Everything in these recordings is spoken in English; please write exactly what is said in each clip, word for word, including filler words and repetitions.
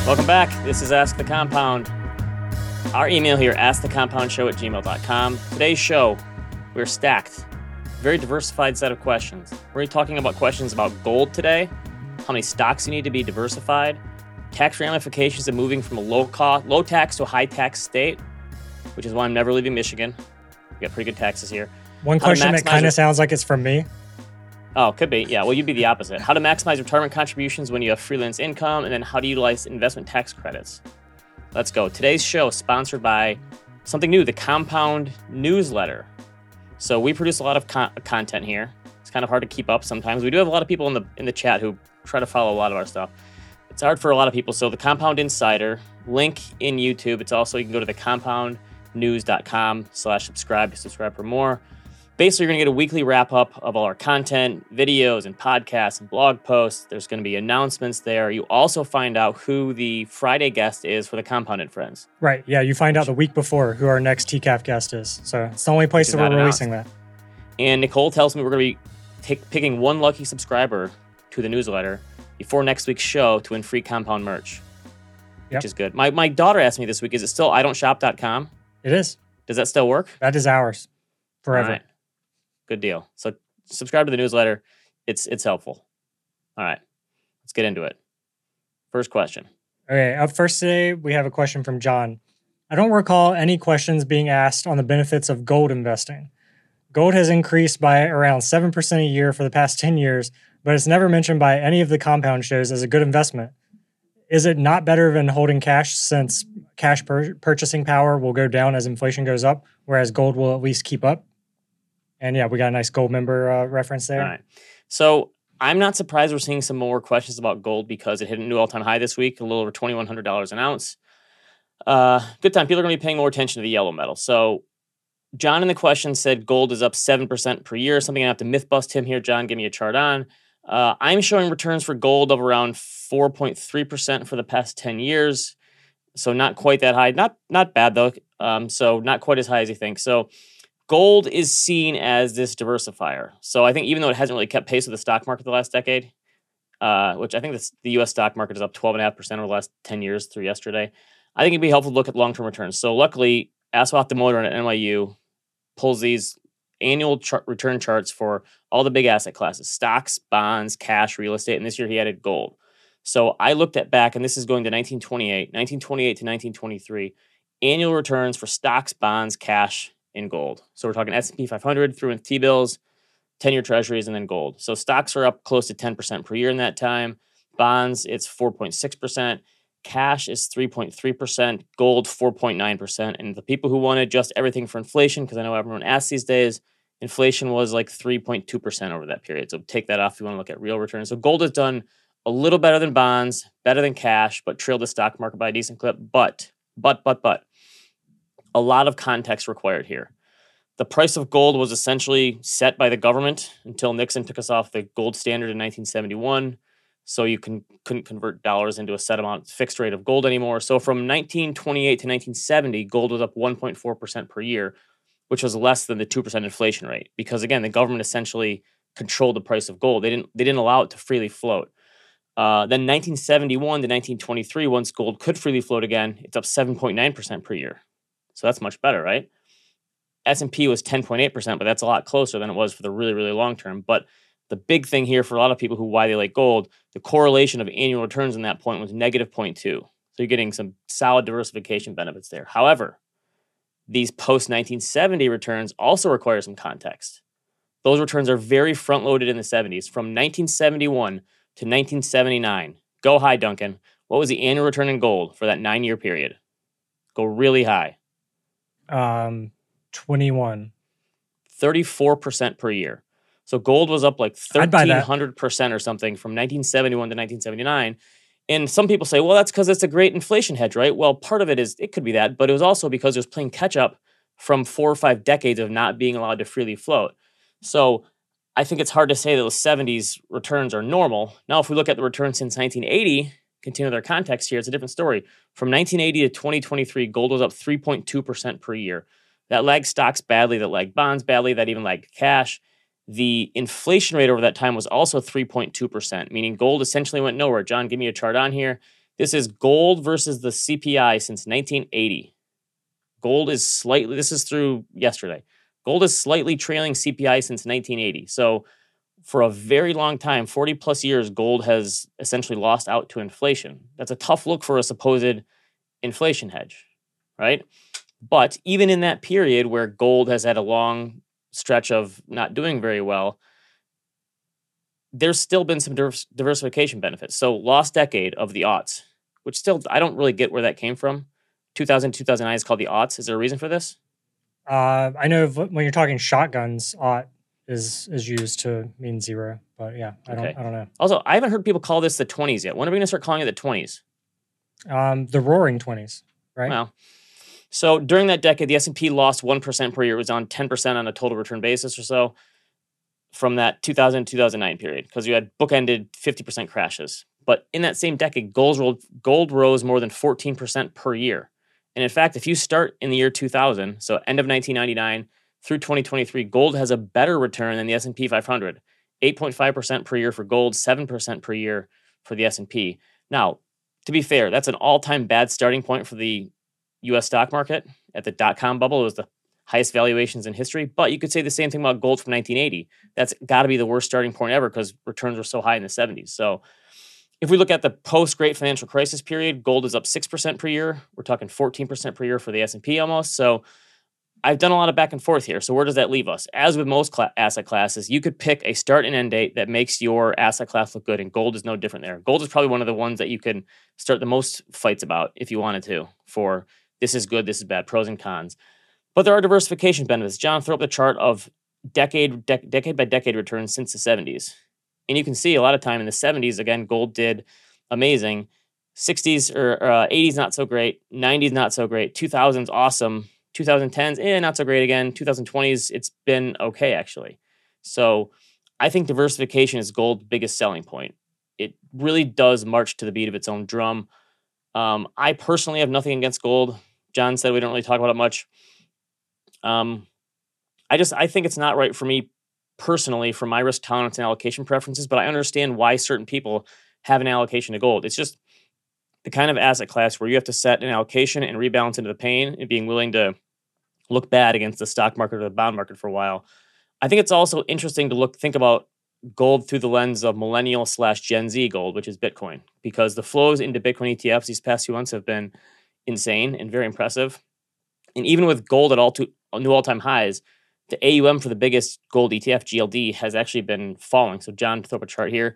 Welcome back. This is Ask the Compound. Our email here, ask the compound show at gmail dot com. Today's show, we're stacked. Very diversified set of questions. We're talking about questions about gold today, how many stocks you need to be diversified, tax ramifications of moving from a low cost, low tax to a high tax state, which is why I'm never leaving Michigan. We got pretty good taxes here. One How to question that maximize kind your- of sounds like it's from me. Oh, could be. Yeah, well, you'd be the opposite. How to maximize retirement contributions when you have freelance income, and then how to utilize investment tax credits. Let's go. Today's show is sponsored by something new, the Compound newsletter. So we produce a lot of con- content here. It's kind of hard to keep up sometimes. We do have a lot of people in the in the chat who try to follow a lot of our stuff. It's hard for a lot of people. So the Compound Insider, link in YouTube. It's also, you can go to the compound news dot com slash subscribe to subscribe for more. Basically, you're going to get a weekly wrap-up of all our content, videos and podcasts and blog posts. There's going to be announcements there. You also find out who the Friday guest is for the Compound and Friends. Right. Yeah, you find out the week before who our next T C A F guest is. So it's the only place Which that is we're not releasing announced. that. And Nicole tells me we're going to be take, picking one lucky subscriber to the newsletter before next week's show to win free Compound merch, Yep. which is good. My my daughter asked me this week, is it still I don't shop dot com? It is. Does that still work? That is ours. Forever. All right. Good deal. So subscribe to the newsletter. It's it's helpful. All right. Let's get into it. First question. Okay, up first today, we have a question from John. I don't recall any questions being asked on the benefits of gold investing. Gold has increased by around seven percent a year for the past ten years, but it's never mentioned by any of the compound shows as a good investment. Is it not better than holding cash since cash pur- purchasing power will go down as inflation goes up, whereas gold will at least keep up? And yeah, we got a nice gold member uh, reference there. All right. So I'm not surprised we're seeing some more questions about gold because it hit a new all-time high this week, a little over twenty-one hundred dollars an ounce. Uh, good time. People are going to be paying more attention to the yellow metal. So John in the question said gold is up seven percent per year. Something I have to myth bust him here. John, give me a chart on. Uh, I'm showing returns for gold of around four point three percent for the past ten years. So not quite that high. Not not bad, though. Um, so not quite as high as you think. So gold is seen as this diversifier. So I think even though it hasn't really kept pace with the stock market the last decade, uh, which I think this, the U S stock market is up twelve point five percent over the last ten years through yesterday, I think it'd be helpful to look at long-term returns. So luckily, Aswat the Motor at N Y U pulls these annual chart, return charts for all the big asset classes, stocks, bonds, cash, real estate, and this year he added gold. So I looked at back, and this is going to nineteen twenty-eight, nineteen twenty-eight to nineteen twenty-three, annual returns for stocks, bonds, cash, in gold. So we're talking S and P five hundred through in T-bills, ten-year treasuries, and then gold. So stocks are up close to ten percent per year in that time. Bonds, it's four point six percent. Cash is three point three percent. Gold, four point nine percent. And the people who want to adjust everything for inflation, because I know everyone asks these days, inflation was like three point two percent over that period. So take that off if you want to look at real returns. So gold has done a little better than bonds, better than cash, but trailed the stock market by a decent clip. But, but, but, but, a lot of context required here. The price of gold was essentially set by the government until Nixon took us off the gold standard in nineteen seventy-one. So you can, couldn't convert dollars into a set amount fixed rate of gold anymore. So from nineteen twenty-eight to nineteen seventy, gold was up one point four percent per year, which was less than the two percent inflation rate. Because again, the government essentially controlled the price of gold. They didn't, they didn't allow it to freely float. Uh, then nineteen seventy-one to nineteen twenty-three, once gold could freely float again, it's up seven point nine percent per year. So that's much better, right? S and P was ten point eight percent, but that's a lot closer than it was for the really, really long term. But the big thing here for a lot of people who why they like gold, the correlation of annual returns in that point was negative zero point two. So you're getting some solid diversification benefits there. However, these post nineteen seventy returns also require some context. Those returns are very front-loaded in the seventies. From nineteen seventy-one to nineteen seventy-nine, go high, Duncan. What was the annual return in gold for that nine-year period? Go really high. Um, twenty-one. thirty-four percent per year. So gold was up like I'd buy that. thirteen hundred percent or something from nineteen seventy-one to nineteen seventy-nine. And some people say, well, that's because it's a great inflation hedge, right? Well, part of it is, it could be that, but it was also because it was playing catch up from four or five decades of not being allowed to freely float. So I think it's hard to say that the seventies returns are normal. Now, if we look at the returns since nineteen eighty, continue their context here, it's a different story. From nineteen eighty to twenty twenty-three, gold was up three point two percent per year. That lagged stocks badly, that lagged bonds badly, that even lagged cash. The inflation rate over that time was also three point two percent, meaning gold essentially went nowhere. John, give me a chart on here. This is gold versus the C P I since nineteen eighty. Gold is slightly, this is through yesterday. Gold is slightly trailing C P I since nineteen eighty. So for a very long time, forty plus years, gold has essentially lost out to inflation. That's a tough look for a supposed inflation hedge, right? But even in that period where gold has had a long stretch of not doing very well, there's still been some divers- diversification benefits. So lost decade of the aughts, which still, I don't really get where that came from. two thousand, two thousand nine is called the aughts. Is there a reason for this? Uh, I know v- when you're talking shotguns, aught is is used to mean zero. But yeah, I don't Okay. I don't know. Also, I haven't heard people call this the twenties yet. When are we going to start calling it the twenties? Um, the Roaring Twenties, right? Well, so during that decade, the S and P lost one percent per year. It was on ten percent on a total return basis or so from that two thousand, two thousand nine period, because you had bookended fifty percent crashes. But in that same decade, gold, rolled, gold rose more than fourteen percent per year. And in fact, if you start in the year two thousand, so end of nineteen ninety-nine through twenty twenty-three, gold has a better return than the S and P five hundred. eight point five percent per year for gold, seven percent per year for the S and P. Now, to be fair, that's an all-time bad starting point for the U S stock market. At the dot-com bubble, it was the highest valuations in history. But you could say the same thing about gold from nineteen eighty. That's got to be the worst starting point ever because returns were so high in the seventies. So if we look at the post-Great Financial Crisis period, gold is up six percent per year. We're talking fourteen percent per year for the S and P almost. So I've done a lot of back and forth here. So where does that leave us? As with most cl- asset classes, you could pick a start and end date that makes your asset class look good, and gold is no different there. Gold is probably one of the ones that you can start the most fights about if you wanted to, for this is good, this is bad, pros and cons. But there are diversification benefits. John, throw up the chart of decade, de- decade by decade returns since the seventies. And you can see a lot of time in the seventies, again, gold did amazing. sixties or uh, eighties, not so great. nineties, not so great. two thousands, awesome. twenty tens, eh, not so great again. twenty twenties, it's been okay, actually. So I think diversification is gold's biggest selling point. It really does march to the beat of its own drum. Um, I personally have nothing against gold. John said we don't really talk about it much. Um, I just, I think it's not right for me personally for my risk tolerance and allocation preferences, but I understand why certain people have an allocation to gold. It's just the kind of asset class where you have to set an allocation and rebalance into the pain and being willing to look bad against the stock market or the bond market for a while. I think it's also interesting to look, think about gold through the lens of millennial slash Gen Z gold, which is Bitcoin, because the flows into Bitcoin E T Fs these past few months have been insane and very impressive. And even with gold at all to new all-time highs, the A U M for the biggest gold E T F, G L D, has actually been falling. So John, throw up a chart here.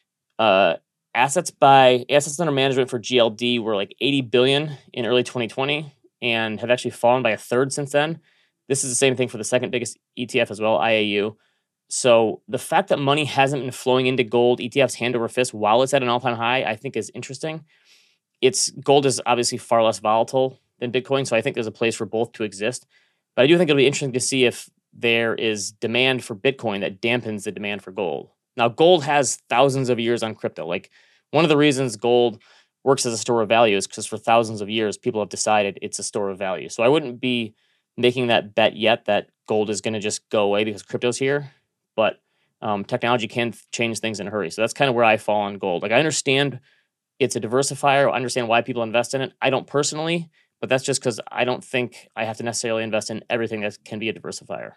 Uh, assets by assets under management for G L D were like eighty billion in early twenty twenty and have actually fallen by a third since then. This is the same thing for the second biggest E T F as well, I A U. So the fact that money hasn't been flowing into gold E T Fs hand over fist while it's at an all-time high, I think is interesting. It's gold is obviously far less volatile than Bitcoin, so I think there's a place for both to exist. But I do think it'll be interesting to see if there is demand for Bitcoin that dampens the demand for gold. Now, gold has thousands of years on crypto. Like, one of the reasons gold works as a store of value is because for thousands of years, people have decided it's a store of value. So I wouldn't be making that bet yet that gold is going to just go away because crypto's here. But um, technology can change things in a hurry. So that's kind of where I fall on gold. Like, I understand it's a diversifier. I understand why people invest in it. I don't personally, but that's just because I don't think I have to necessarily invest in everything that can be a diversifier.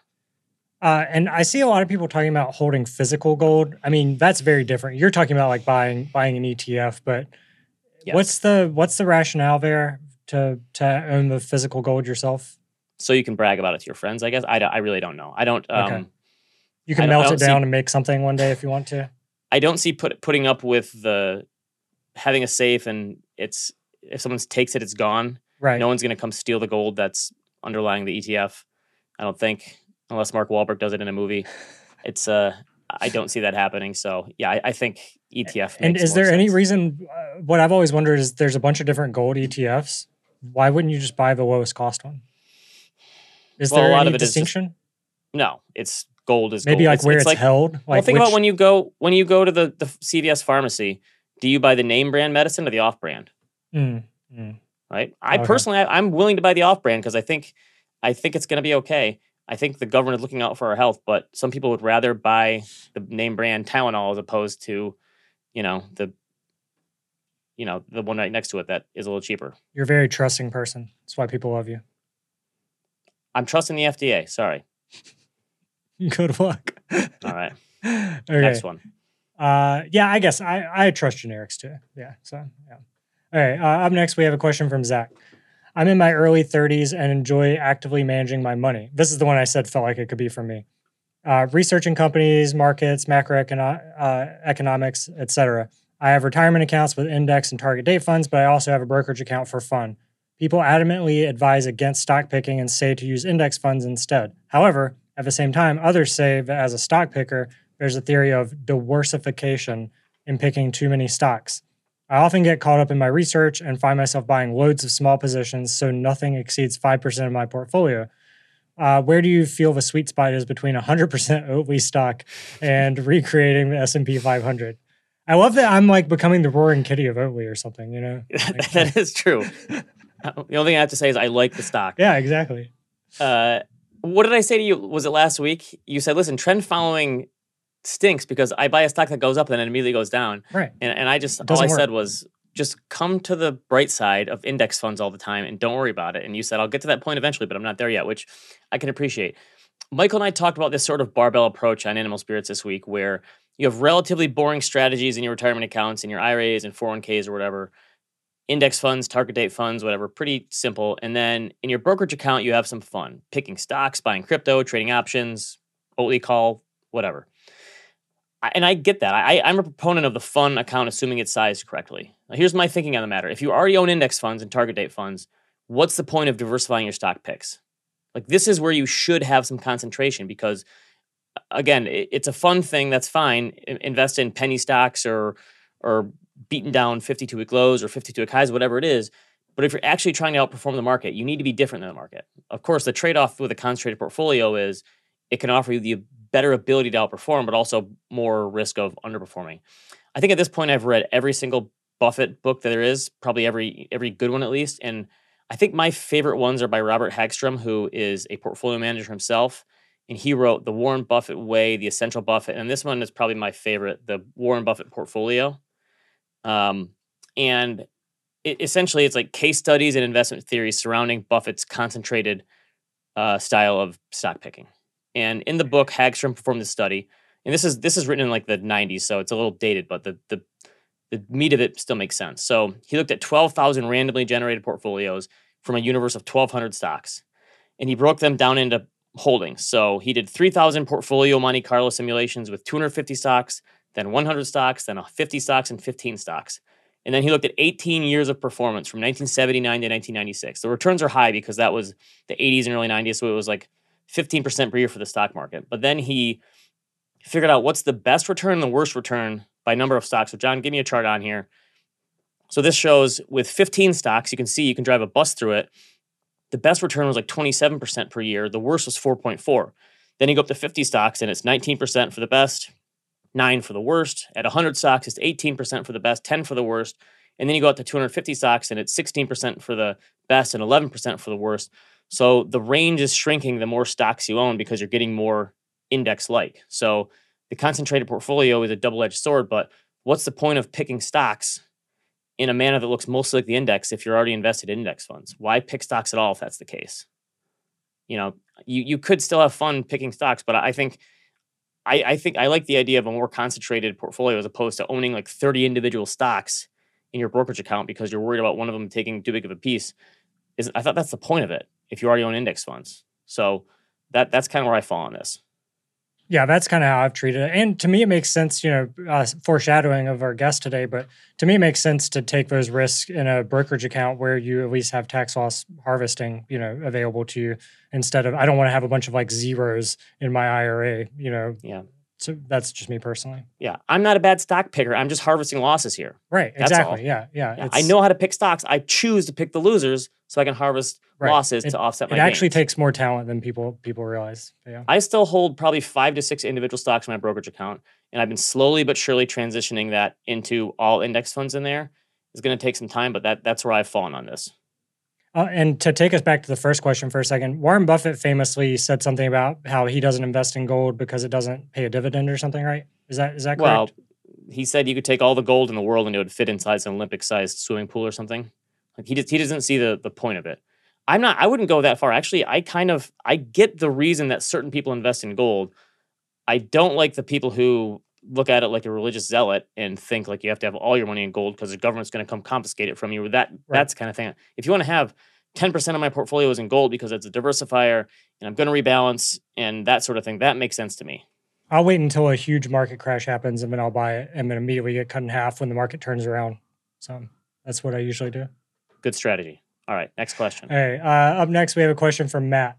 Uh, and I see a lot of people talking about holding physical gold. I mean, that's very different. You're talking about like buying buying an E T F, but Yes. what's the what's the rationale there to to own the physical gold yourself? So you can brag about it to your friends, I guess. I, don't- I really don't know. I don't. Um, Okay. You I can don't- I melt don't it down see- and make something one day if you want to. I don't see put, putting up with the having a safe and it's if someone takes it, it's gone. Right. No one's going to come steal the gold that's underlying the E T F. I don't think, unless Mark Wahlberg does it in a movie. It's uh, I don't see that happening. So yeah, I, I think E T F. And makes is more there any sense. reason? Uh, what I've always wondered is there's a bunch of different gold E T Fs. Why wouldn't you just buy the lowest cost one? Is Well, there a lot any of it is just- distinction? No, it's gold is Maybe gold. like where it's, held. Like well, think which, about when you go when you go to the, the C V S pharmacy. Do you buy the name brand medicine or the off brand? Mm, mm. Right. I Okay. personally, I, I'm willing to buy the off brand because I think, I think it's going to be okay. I think the government is looking out for our health, but some people would rather buy the name brand Tylenol as opposed to, you know, the, you know, the one right next to it that is a little cheaper. You're a very trusting person. That's why people love you. I'm trusting the F D A. Sorry. Good luck. All right. Okay. Next one. Uh, yeah, I guess I, I trust generics too. Yeah. So, yeah. All right. Uh, up next, we have a question from Zach. I'm in my early thirties and enjoy actively managing my money. This is the one I said felt like it could be for me. Uh, researching companies, markets, macroeconomics, uh, economics, et cetera. I have retirement accounts with index and target date funds, but I also have a brokerage account for fun. People adamantly advise against stock picking and say to use index funds instead. However, at the same time, others say that as a stock picker, there's a theory of diversification in picking too many stocks. I often get caught up in my research and find myself buying loads of small positions so nothing exceeds five percent of my portfolio. Uh, where do you feel the sweet spot is between one hundred percent Oatly stock and recreating the S and P five hundred? I love that I'm like becoming the roaring kitty of Oatly or something, you know? Like, that is true. The only thing I have to say is I like the stock. Yeah, exactly. Uh, what did I say to you? Was it last week? You said, listen, trend following stinks because I buy a stock that goes up and then it immediately goes down. Right. And, and I just, all I work. said was just come to the bright side of index funds all the time and don't worry about it. And you said, I'll get to that point eventually, but I'm not there yet, which I can appreciate. Michael and I talked about this sort of barbell approach on Animal Spirits this week where you have relatively boring strategies in your retirement accounts, in your I R As and four oh one Ks or whatever, index funds, target date funds, whatever, pretty simple. And then in your brokerage account, you have some fun, picking stocks, buying crypto, trading options, Oatly call, whatever. I, and I get that. I, I'm a proponent of the fun account, assuming it's sized correctly. Now, here's my thinking on the matter. If you already own index funds and target date funds, what's the point of diversifying your stock picks? Like, this is where you should have some concentration because, again, it, it's a fun thing. That's fine. I, invest in penny stocks or or beaten down fifty-two week lows or fifty-two week highs, whatever it is. But if you're actually trying to outperform the market, you need to be different than the market. Of course, the trade-off with a concentrated portfolio is it can offer you the better ability to outperform, but also more risk of underperforming. I think at this point, I've read every single Buffett book that there is, probably every every good one at least. And I think my favorite ones are by Robert Hagstrom, who is a portfolio manager himself. And he wrote The Warren Buffett Way, The Essential Buffett. And this one is probably my favorite, The Warren Buffett Portfolio. Um, and it, essentially, it's like case studies and investment theories surrounding Buffett's concentrated uh, style of stock picking. And in the book, Hagstrom performed this study, and this is this is written in like the nineties, so it's a little dated, but the the the meat of it still makes sense. So he looked at twelve thousand randomly generated portfolios from a universe of twelve hundred stocks, and he broke them down into holdings. So he did three thousand portfolio Monte Carlo simulations with two hundred fifty stocks, then one hundred stocks, then fifty stocks, and fifteen stocks. And then he looked at eighteen years of performance from nineteen seventy-nine to nineteen ninety-six. The returns are high because that was the eighties and early nineties, so it was like fifteen percent per year for the stock market. But then he figured out what's the best return and the worst return by number of stocks. So John, give me a chart on here. So this shows with fifteen stocks, you can see you can drive a bus through it. The best return was like twenty-seven percent per year. The worst was four point four. Then you go up to fifty stocks and it's nineteen percent for the best, nine for the worst. At one hundred stocks, it's eighteen percent for the best, ten for the worst. And then you go up to two hundred fifty stocks and it's sixteen percent for the best and eleven percent for the worst. So the range is shrinking the more stocks you own because you're getting more index-like. So the concentrated portfolio is a double-edged sword, but what's the point of picking stocks in a manner that looks mostly like the index if you're already invested in index funds? Why pick stocks at all if that's the case? You know, you, you could still have fun picking stocks, but I think I, I think I like the idea of a more concentrated portfolio as opposed to owning like thirty individual stocks in your brokerage account because you're worried about one of them taking too big of a piece. Is I thought that's the point of it if you already own index funds. So that that's kind of where I fall on this. Yeah, that's kind of how I've treated it. And to me, it makes sense, you know, uh, foreshadowing of our guest today, but to me, it makes sense to take those risks in a brokerage account where you at least have tax loss harvesting, you know, available to you instead of, I don't want to have a bunch of like zeros in my I R A, you know. Yeah. So that's just me personally. Yeah. I'm not a bad stock picker. I'm just harvesting losses here. Right. That's exactly. all. Yeah. Yeah. yeah I know how to pick stocks. I choose to pick the losers so I can harvest right. losses it, to offset my It actually gains. takes more talent than people people realize. Yeah. I still hold probably five to six individual stocks in my brokerage account, and I've been slowly but surely transitioning that into all index funds in there. It's going to take some time, but that that's where I've fallen on this. Uh, and to take us back to the first question for a second, Warren Buffett famously said something about how he doesn't invest in gold because it doesn't pay a dividend or something, right? Is that is that correct? Well, he said you could take all the gold in the world and it would fit inside an Olympic-sized swimming pool or something. Like he just he doesn't see the the point of it. I'm not. I wouldn't go that far. Actually, I kind of I get the reason that certain people invest in gold. I don't like the people who look at it like a religious zealot and think like you have to have all your money in gold because the government's going to come confiscate it from you. That right. That's the kind of thing. If you want to have ten percent of my portfolio is in gold because it's a diversifier and I'm going to rebalance and that sort of thing, that makes sense to me. I'll wait until a huge market crash happens and then I'll buy it and then immediately get cut in half when the market turns around. So that's what I usually do. Good strategy. All right, next question. All right, uh, up next we have a question from Matt.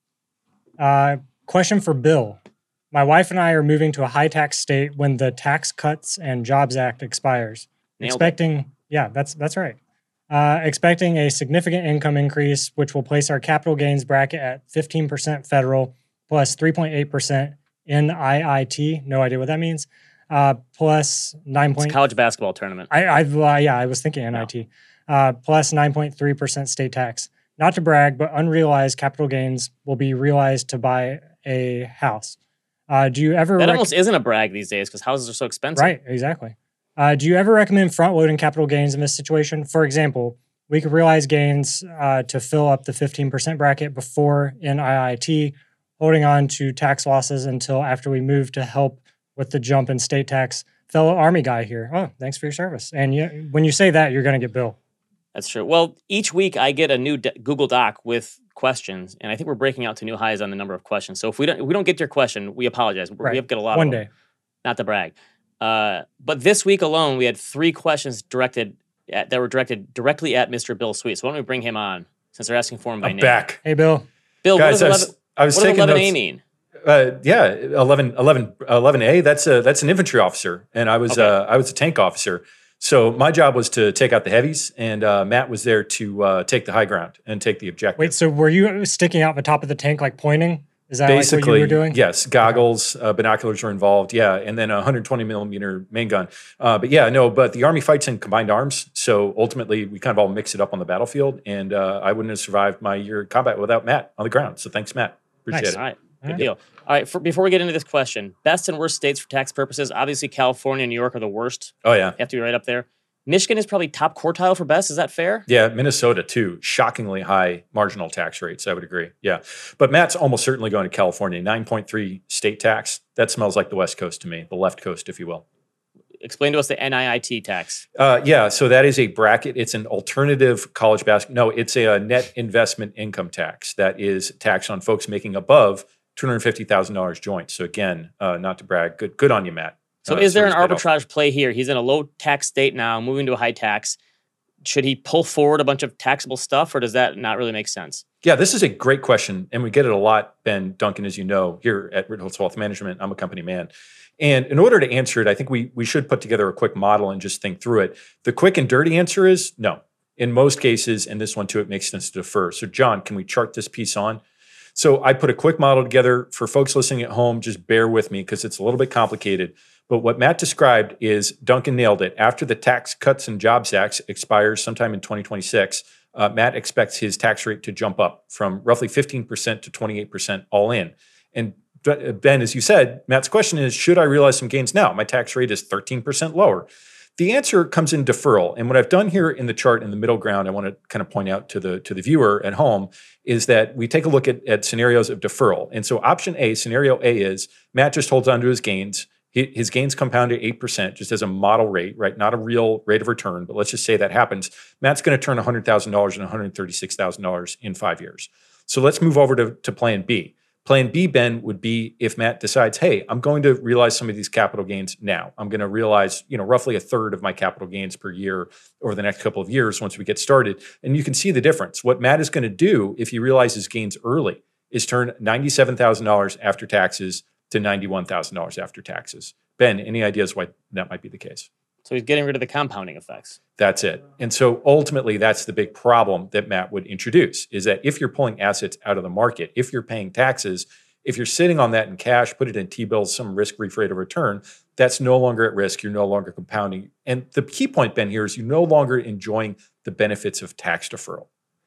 Uh, question for Bill. My wife and I are moving to a high tax state when the Tax Cuts and Jobs Act expires. Nailed expecting, it. yeah, that's that's right. Uh, expecting a significant income increase, which will place our capital gains bracket at fifteen percent federal plus three point eight percent N I I T. No idea what that means. Uh, plus nine. It's a college basketball tournament. I, I uh, yeah, I was thinking N I T. No. Uh, plus nine point three percent state tax. Not to brag, but unrealized capital gains will be realized to buy a house. Uh, do you ever that rec- almost isn't a brag these days because houses are so expensive. Right, exactly. Uh, do you ever recommend front loading capital gains in this situation? For example, we could realize gains uh, to fill up the fifteen percent bracket before N I I T, holding on to tax losses until after we move to help with the jump in state tax. Fellow Army guy here. Oh, thanks for your service. And you, when you say that, you're going to get Bill. That's true. Well, each week I get a new d- Google Doc with questions, and I think we're breaking out to new highs on the number of questions. So if we don't, if we don't get to your question, we apologize. Right. We have got a lot. One of day, them, not to brag. Uh, but this week alone, we had three questions directed at, that were directed directly at Mister Bill Sweet. So why don't we bring him on since they're asking for him by I'm name? Back. Hey, Bill. Bill, Guys, what I does was, I was what taking eleven A notes. mean? Uh, yeah, eleven, eleven, eleven A. That's a that's an infantry officer, and I was Okay. uh, I was a tank officer. So my job was to take out the heavies, and uh, Matt was there to uh, take the high ground and take the objective. Wait, so were you sticking out the top of the tank, like pointing? Is that Basically, like what you were doing? Yes, goggles, uh, binoculars were involved. Yeah, and then a one hundred twenty millimeter main gun. Uh, but yeah, no. But the Army fights in combined arms, so ultimately we kind of all mix it up on the battlefield. And uh, I wouldn't have survived my year of combat without Matt on the ground. So thanks, Matt. Appreciate Nice. it. All right, good Yeah. deal. All right, for, before we get into this question, best and worst states for tax purposes. Obviously, California and New York are the worst. Oh yeah, You have to be right up there. Michigan is probably top quartile for best. Is that fair? yeah. Minnesota too, shockingly high marginal tax rates. I would agree. Yeah, but Matt's almost certainly going to California. nine point three state tax. That smells like the West Coast to me, the left coast, if you will. Explain to us the N I I T tax. Uh, yeah, so that is a bracket. It's an alternative college basketball. No, it's a, a net investment income tax that is taxed on folks making above two hundred fifty thousand dollars joint. So again, uh, not to brag, good good on you, Matt. So Uh, is there an service paid off. arbitrage play here? He's in a low tax state now, moving to a high tax. Should he pull forward a bunch of taxable stuff, or does that not really make sense? Yeah, this is a great question, and we get it a lot, Ben Duncan, as you know, here at Ritholtz Wealth Management. I'm a company man. And in order to answer it, I think we we should put together a quick model and just think through it. The quick and dirty answer is no. In most cases, and this one too, it makes sense to defer. So John, can we chart this piece on? So I put a quick model together for folks listening at home. Just bear with me because it's a little bit complicated. But what Matt described is Duncan nailed it. After the Tax Cuts and Jobs Act expires sometime in twenty twenty-six, uh, Matt expects his tax rate to jump up from roughly fifteen percent to twenty-eight percent all in. And Ben, as you said, Matt's question is, should I realize some gains now? My tax rate is thirteen percent lower. The answer comes in deferral. And what I've done here in the chart in the middle ground, I want to kind of point out to the to the viewer at home, is that we take a look at, at scenarios of deferral. And so option A, scenario A is Matt just holds on to his gains. His gains compound at eight percent just as a model rate, right? Not a real rate of return, but let's just say that happens. Matt's going to turn one hundred thousand dollars into one hundred thirty-six thousand dollars in five years. So let's move over to, to plan B. Plan B, Ben, would be if Matt decides, hey, I'm going to realize some of these capital gains now. I'm going to realize, you know, roughly a third of my capital gains per year over the next couple of years once we get started. And you can see the difference. What Matt is going to do if he realizes gains early is turn ninety-seven thousand dollars after taxes to ninety-one thousand dollars after taxes. Ben, any ideas why that might be the case? So he's getting rid of the compounding effects. That's it. And so ultimately, that's the big problem that Matt would introduce, is that if you're pulling assets out of the market, if you're paying taxes, if you're sitting on that in cash, put it in T-bills, some risk-free rate of return, that's no longer at risk. You're no longer compounding. And the key point, Ben, here is you're no longer enjoying the benefits of tax deferral.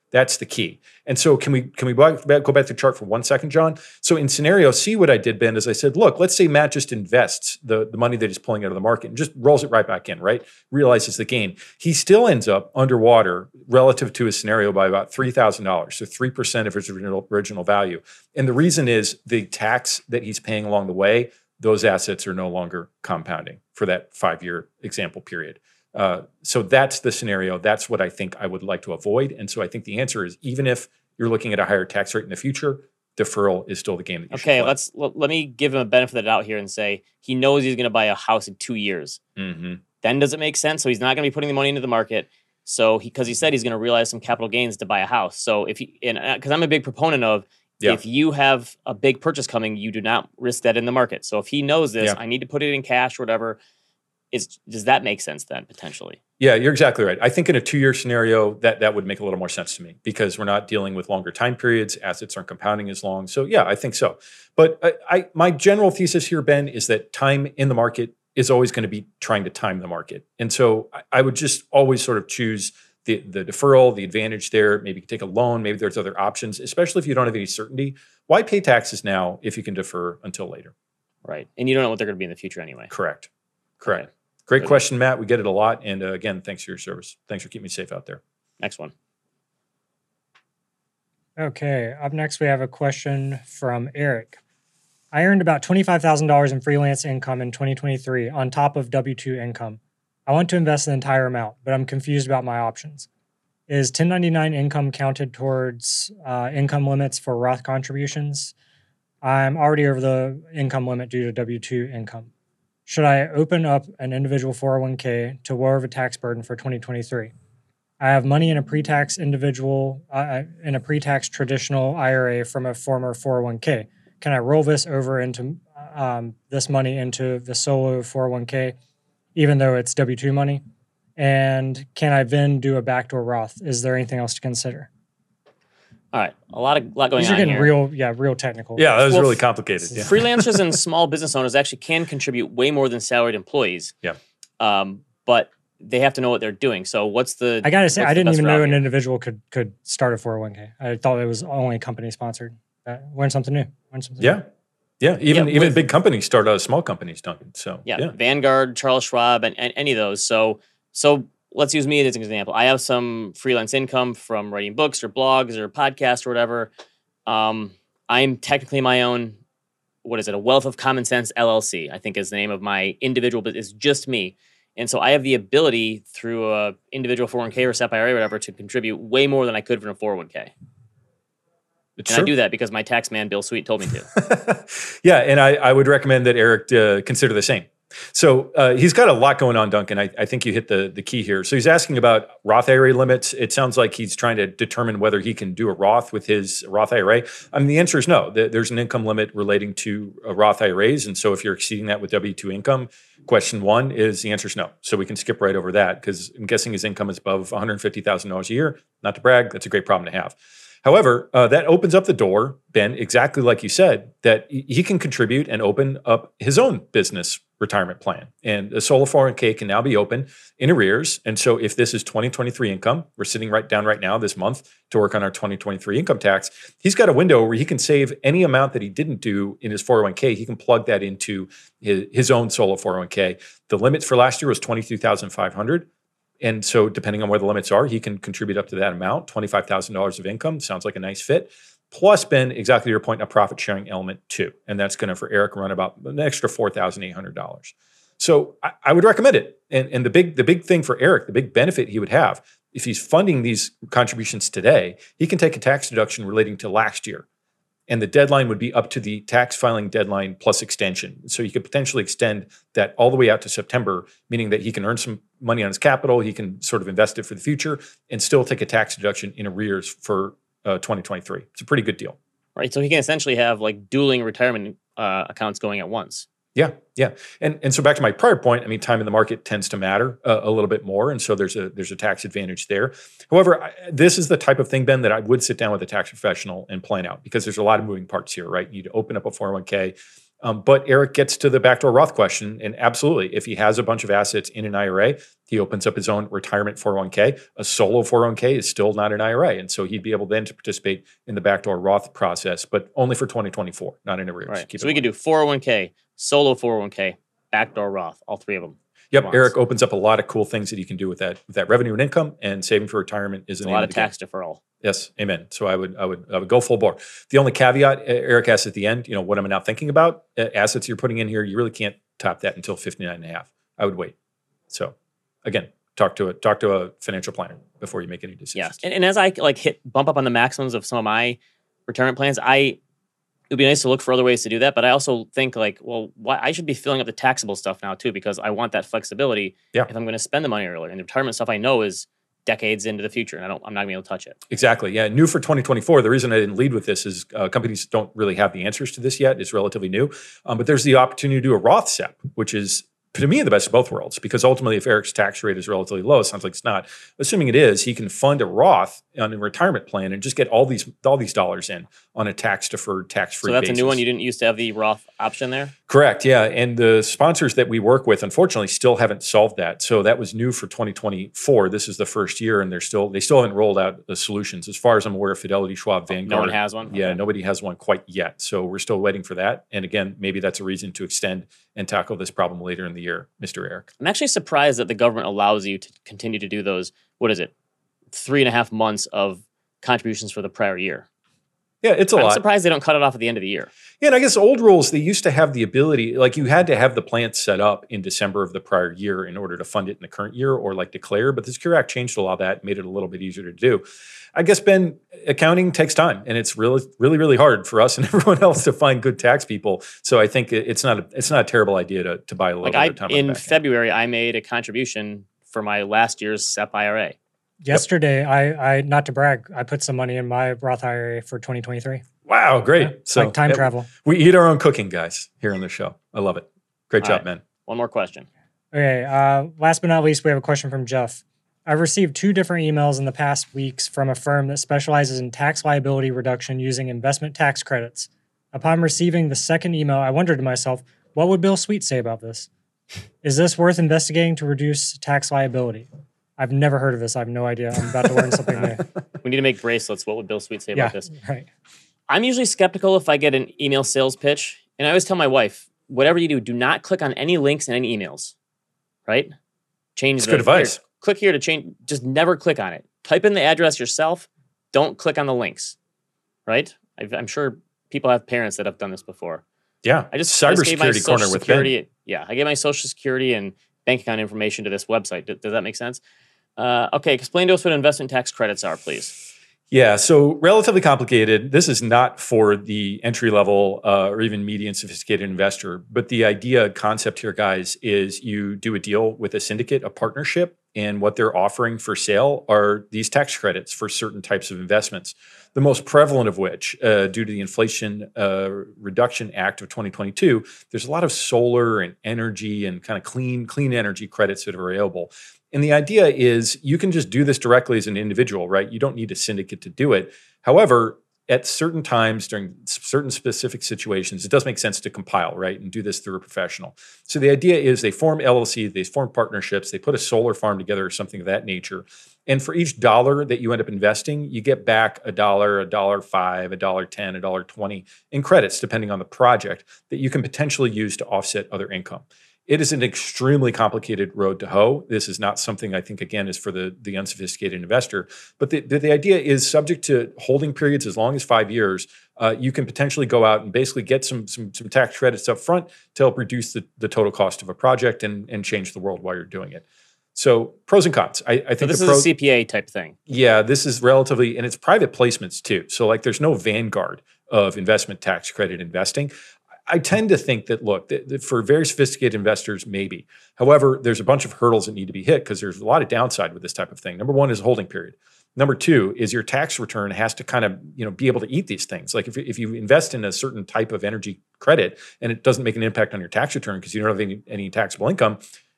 That's the key. And so can we can we go back, go back to the chart for one second, John? So in scenario C, what I did, Ben, is I said, look, let's say Matt just invests the, the money that he's pulling out of the market and just rolls it right back in, right? Realizes the gain. He still ends up underwater relative to his scenario by about three thousand dollars, so three percent of his original, original value. And the reason is the tax that he's paying along the way, those assets are no longer compounding for that five-year example period. Uh, so that's the scenario. That's what I think I would like to avoid. And so I think the answer is, even if you're looking at a higher tax rate in the future, deferral is still the game that you okay, should play. let's l- let me give him a benefit of the doubt here and say he knows he's going to buy a house in two years. Mm-hmm. Then does it make sense? So he's not going to be putting the money into the market. So he, because he said he's going to realize some capital gains to buy a house. So if he, and because I'm a big proponent of, yeah. if you have a big purchase coming, you do not risk that in the market. So if he knows this, yeah. I need to put it in cash or whatever. Is does that make sense then potentially? Yeah, you're exactly right. I think in a two-year scenario, that that would make a little more sense to me because we're not dealing with longer time periods. Assets aren't compounding as long. So yeah, I think so. But I, I my general thesis here, Ben, is that time in the market is always going to be trying to time the market. And so I, I would just always sort of choose the, the deferral, the advantage there. Maybe you can take a loan. Maybe there's other options, especially if you don't have any certainty. Why pay taxes now if you can defer until later? Right. And you don't know what they're going to be in the future anyway. Correct. Correct. Okay. Great question, Matt. We get it a lot. And uh, again, thanks for your service. Thanks for keeping me safe out there. Next one. Okay. Up next, we have a question from Eric. I earned about twenty-five thousand dollars in freelance income in twenty twenty-three on top of W two income. I want to invest the entire amount, but I'm confused about my options. Is ten ninety-nine income counted towards uh, income limits for Roth contributions? I'm already over the income limit due to W two income. Should I open up an individual four oh one k to lower the tax burden for twenty twenty-three? I have money in a pre-tax individual, uh, in a pre-tax traditional I R A from a former four oh one k. Can I roll this over into um, this money into the solo four oh one k, even though it's W two money? And can I then do a backdoor Roth? Is there anything else to consider? All right, a lot of lot going These are on getting here. real, yeah, real technical. Yeah, that was Well, really complicated. Yeah. Freelancers and small business owners actually can contribute way more than salaried employees. Yeah. Um, but they have to know what they're doing. So what's the? I gotta say, what's I the didn't best even route know an here? individual could could start a four oh one k. I thought it was only company sponsored. Uh, learn something new. Learn something. Yeah. Yeah. Even Yeah, even with- big companies start out as small companies, Duncan. So Yeah, yeah. Vanguard, Charles Schwab, and, and any of those. So so let's use me as an example. I have some freelance income from writing books or blogs or podcasts or whatever. Um, I'm technically my own, what is it, a Wealth of Common Sense L L C, I think is the name of my individual, but it's just me. And so I have the ability through a individual four oh one k or S E P I R A or whatever to contribute way more than I could from a four oh one k. And Sure. I do that because my tax man, Bill Sweet, told me to. Yeah, and I, I would recommend that Eric uh, consider the same. So uh, he's got a lot going on, Duncan. I, I think you hit the, the key here. So he's asking about Roth I R A limits. It sounds like he's trying to determine whether he can do a Roth with his Roth I R A. I mean, the answer is no. There's an income limit relating to uh, Roth I R As. And so if you're exceeding that with W two income, question one is the answer is no. So we can skip right over that because I'm guessing his income is above one hundred fifty thousand dollars a year. Not to brag, that's a great problem to have. However, uh, that opens up the door, Ben, exactly like you said, that he can contribute and open up his own business retirement plan. And a solo four oh one k can now be open in arrears. And so if this is twenty twenty-three income, we're sitting right down right now this month to work on our twenty twenty-three income tax. He's got a window where he can save any amount that he didn't do in his four oh one k. He can plug that into his, his own solo four oh one k. The limits for last year was twenty-two thousand five hundred dollars. And so depending on where the limits are, he can contribute up to that amount, twenty-five thousand dollars of income. Sounds like a nice fit. Plus, Ben, exactly your point, a profit sharing element too. And that's going to, for Eric, run about an extra four thousand eight hundred dollars. So I, I would recommend it. And, and the big the big thing for Eric, the big benefit he would have, if he's funding these contributions today, he can take a tax deduction relating to last year. And the deadline would be up to the tax filing deadline plus extension. So he could potentially extend that all the way out to September, meaning that he can earn some money on his capital, he can sort of invest it for the future, and still take a tax deduction in arrears for uh, twenty twenty-three. It's a pretty good deal. Right. So he can essentially have like dueling retirement uh, accounts going at once. Yeah, yeah, and and so back to my prior point. I mean, time in the market tends to matter uh, a little bit more, and so there's a there's a tax advantage there. However, I, this is the type of thing, Ben, that I would sit down with a tax professional and plan out because there's a lot of moving parts here, right? You need to open up a four oh one k. Um, but Eric gets to the backdoor Roth question, and absolutely, if he has a bunch of assets in an I R A, he opens up his own retirement four oh one k. A solo four oh one k is still not an I R A, and so he'd be able then to participate in the backdoor Roth process, but only for twenty twenty-four, not in arrears. Right. Keep So we could do four oh one k, solo four oh one k, backdoor Roth, all three of them. Yep, Eric opens up a lot of cool things that you can do with that with that revenue and income, and saving for retirement is a lot of tax deferral. Yes, amen. So I would I would I would go full bore. The only caveat Eric asked at the end, you know, what am I now thinking about? Uh, assets you're putting in here, you really can't top that until fifty-nine and a half. I would wait. So again, talk to a talk to a financial planner before you make any decisions. Yes, and, and as I like hit bump up on the maximums of some of my retirement plans, I. It would be nice to look for other ways to do that, but I also think like, well, why I should be filling up the taxable stuff now too, because I want that flexibility. Yeah. If I'm going to spend the money earlier, and the retirement stuff I know is decades into the future, and I don't, I'm not going to be able to touch it. Exactly. Yeah. New for twenty twenty-four. The reason I didn't lead with this is uh, companies don't really have the answers to this yet. It's relatively new, um, but there's the opportunity to do a Roth S E P, which is to me the best of both worlds, because ultimately, if Eric's tax rate is relatively low, it sounds like it's not. Assuming it is, he can fund a Roth on a retirement plan and just get all these all these dollars in on a tax deferred, tax free. So that's basis. a new one. You didn't used to have the Roth option there. Correct. Yeah, and the sponsors that we work with, unfortunately, still haven't solved that. So that was new for twenty twenty-four. This is the first year, and they're still they still haven't rolled out the solutions. As far as I'm aware, Fidelity, Schwab, Vanguard. No one has one. Yeah, okay. Nobody has one quite yet. So we're still waiting for that. And again, maybe that's a reason to extend and tackle this problem later in the year, Mister Eric. I'm actually surprised that the government allows you to continue to do those. What is it? Three and a half months of contributions for the prior year. Yeah, it's a I'm lot. I'm surprised they don't cut it off at the end of the year. Yeah, and I guess old rules, they used to have the ability, like you had to have the plant set up in December of the prior year in order to fund it in the current year or like declare, but the Secure Act changed a lot of that, made it a little bit easier to do. I guess, Ben, accounting takes time, and it's really, really, really hard for us and everyone else to find good tax people. So I think it's not a, it's not a terrible idea to, to buy a little like bit of time. I, in February, I made a contribution for my last year's S E P I R A. Yesterday, yep. I, I, not to brag, I put some money in my Roth I R A for twenty twenty-three. Wow, great. Yeah, so like time yeah, travel. We eat our own cooking, guys, here on the show. I love it. Great All job, right. man. One more question. Okay. Uh, last but not least, we have a question from Jeff. I've received two different emails in the past weeks from a firm that specializes in tax liability reduction using investment tax credits. Upon receiving the second email, I wondered to myself, what would Bill Sweet say about this? Is this worth investigating to reduce tax liability? I've never heard of this. I have no idea. I'm about to learn something new. We need to make bracelets. What would Bill Sweet say yeah, about this? Right. I'm usually skeptical if I get an email sales pitch. And I always tell my wife, whatever you do, do not click on any links in any emails, right? Change That's the, good advice. Here, click here to change. Just never click on it. Type in the address yourself. Don't click on the links, right? I've, I'm sure people have parents that have done this before. Yeah. I just, I just gave my cybersecurity social corner with security. Ben. Yeah. I gave my social security and bank account information to this website. Does, does that make sense? Uh, okay. Explain to us what investment tax credits are, please. Yeah, so relatively complicated. This is not for the entry level uh, or even median sophisticated investor. But the idea, concept here, guys, is you do a deal with a syndicate, a partnership, and what they're offering for sale are these tax credits for certain types of investments. The most prevalent of which, uh, due to the Inflation uh, Reduction Act of twenty twenty-two, there's a lot of solar and energy and kind of clean, clean energy credits that are available. And the idea is you can just do this directly as an individual, right? You don't need a syndicate to do it. However, at certain times during certain specific situations, it does make sense to compile, right? And do this through a professional. So the idea is they form L L C, they form partnerships, they put a solar farm together or something of that nature. And for each dollar that you end up investing, you get back a dollar, a dollar five, a dollar ten, a dollar twenty in credits, depending on the project, that you can potentially use to offset other income. It is an extremely complicated road to hoe. This is not something I think, again, is for the, the unsophisticated investor. But the, the, the idea is subject to holding periods as long as five years. Uh, you can potentially go out and basically get some, some, some tax credits up front to help reduce the, the total cost of a project and, and change the world while you're doing it. So pros and cons. I, I think so this the is pros, a C P A type thing. Yeah, this is relatively, and it's private placements too. So like there's no Vanguard of investment tax credit investing. I tend to think that, look, that, that for very sophisticated investors, maybe. However, there's a bunch of hurdles that need to be hit because there's a lot of downside with this type of thing. Number one is a holding period. Number two is your tax return has to kind of, you know, be able to eat these things. Like if, if you invest in a certain type of energy credit and it doesn't make an impact on your tax return because you don't have any, any taxable income,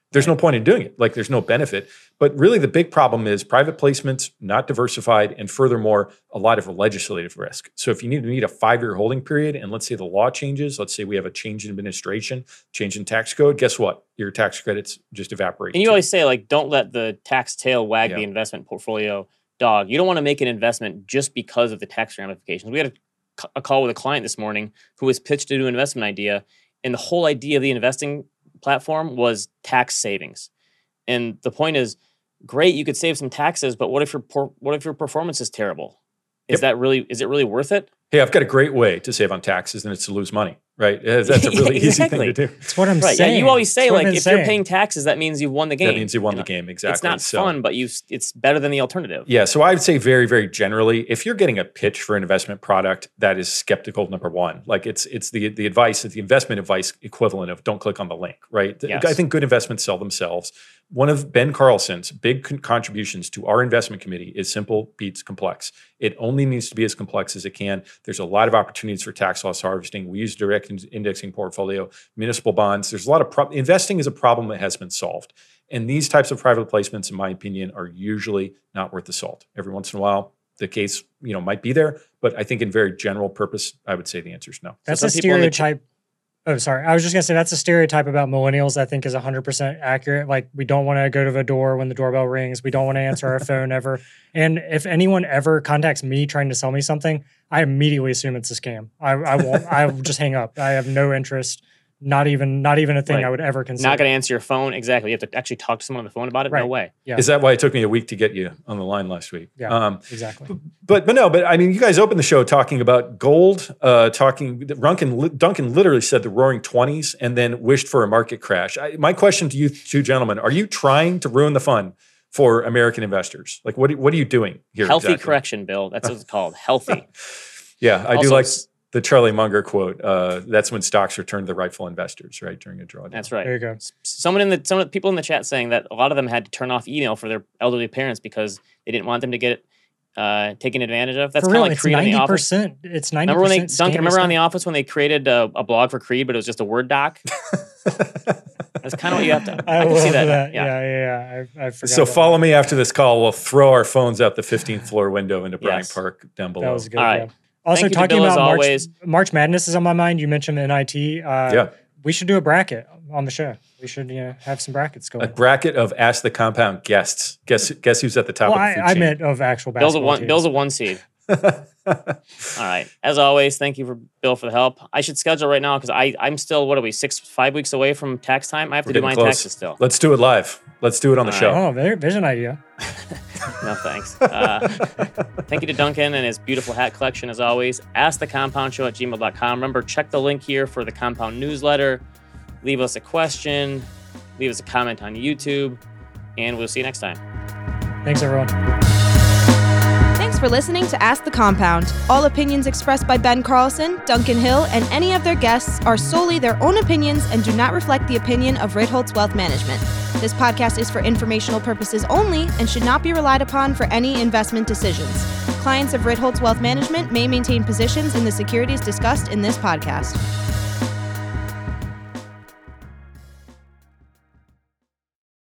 There's no point in doing it. Like there's no benefit. But really the big problem is private placements, not diversified, and furthermore, a lot of legislative risk. So if you need to need a five-year holding period, and let's say the law changes, let's say we have a change in administration, change in tax code, guess what? Your tax credits just evaporate. And you always say, like, don't let the tax tail wag Yeah. the investment portfolio dog. You don't want to make an investment just because of the tax ramifications. We had a, a call with a client this morning who was pitched a new investment idea, and the whole idea of the investing platform was tax savings. And the point is, great, you could save some taxes, but what if your por- what if your performance is terrible? Is Yep. that really is it really worth it? Hey, I've got a great way to save on taxes, and it's to lose money, right? That's a really Yeah, easy thing exactly. to do. That's what I'm Right. saying. Yeah, you always say That's what like I've been if you're saying. paying taxes, that means you've won the game. That means you won know? the game, exactly. It's not So- fun, but you it's better than the alternative. Yeah, so I would say very, very generally, if you're getting a pitch for an investment product that is skeptical, number one, like it's it's the the advice, the investment advice equivalent of don't click on the link, right? Yes. I think good investments sell themselves. One of Ben Carlson's big con- contributions to our investment committee is simple beats complex. It only needs to be as complex as it can. There's a lot of opportunities for tax loss harvesting. We use direct in- indexing portfolio, municipal bonds. There's a lot of pro- investing is a problem that has been solved. And these types of private placements, in my opinion, are usually not worth the salt. Every once in a while, the case you know might be there, but I think in very general purpose, I would say the answer is no. That's So a some people in the ch- stereotype. Oh, sorry. I was just gonna say that's a stereotype about millennials. I think is one hundred percent accurate. Like we don't want to go to the door when the doorbell rings. We don't want to answer our phone ever. And if anyone ever contacts me trying to sell me something, I immediately assume it's a scam. I, I won't. I will just hang up. I have no interest. Not even. Not even a thing Right. I would ever consider. Not going to answer your phone. Exactly. You have to actually talk to someone on the phone about it. No Right. way. Yeah. Is that why it took me a week to get you on the line last week? Yeah. Um, Exactly. But but no, but I mean, you guys opened the show talking about gold, uh, talking. Duncan Duncan literally said the Roaring Twenties, and then wished for a market crash. I, my question to you two gentlemen: are you trying to ruin the fun for American investors? Like, what what are you doing here? Healthy exactly? correction, Bill. That's what it's called. Healthy. Yeah, I do Also, like s- the Charlie Munger quote. Uh, that's when stocks return to the rightful investors, right, during a drawdown. That's right. There you go. Someone in the some of the people in the chat saying that a lot of them had to turn off email for their elderly parents because they didn't want them to get uh, taken advantage of. That's For kind of real, like it's Creed in ninety the Office. percent. It's ninety Remember when they percent. Duncan? Remember on the Office when they created a, a blog for Creed, but it was just a Word doc. That's kind of what you have to. I, I, can love see that. that. Yeah. Yeah, yeah, yeah. I, I forgot. So about follow me after this call. We'll throw our phones out the fifteenth floor window into Bryant Yes. Park down that. below. That was good. All right. Yeah. Also, Thank you to talking Bill, as about March, always. March Madness is on my mind. You mentioned N I T. Uh, Yeah. We should do a bracket on the show. We should, you know, have some brackets going. A bracket of Ask the Compound guests. Guess guess who's at the top well, of the I, food I chain. meant of actual Bill's a basketball one. teams. Bill's a one seed. All right. As always, thank you for Bill for the help. I should schedule right now because I I'm still what are we six five weeks away from tax time. I have We're to do my getting close. taxes still. Let's do it live. Let's do it on the All show. Oh, there, there's an idea. No thanks. Uh, thank you to Duncan and his beautiful hat collection as always. Ask the compound show at gmail dot com. Remember, check the link here for the compound newsletter. Leave us a question. Leave us a comment on YouTube. And we'll see you next time. Thanks, everyone. Thanks for listening to Ask the Compound. All opinions expressed by Ben Carlson, Duncan Hill, and any of their guests are solely their own opinions and do not reflect the opinion of Ritholtz Wealth Management. This podcast is for informational purposes only and should not be relied upon for any investment decisions. Clients of Ritholtz Wealth Management may maintain positions in the securities discussed in this podcast.